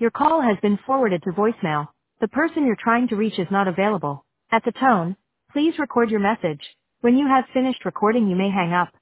Your call has been forwarded to voicemail. The person you're trying to reach is not available. At the tone, please record your message. When you have finished recording, you may hang up.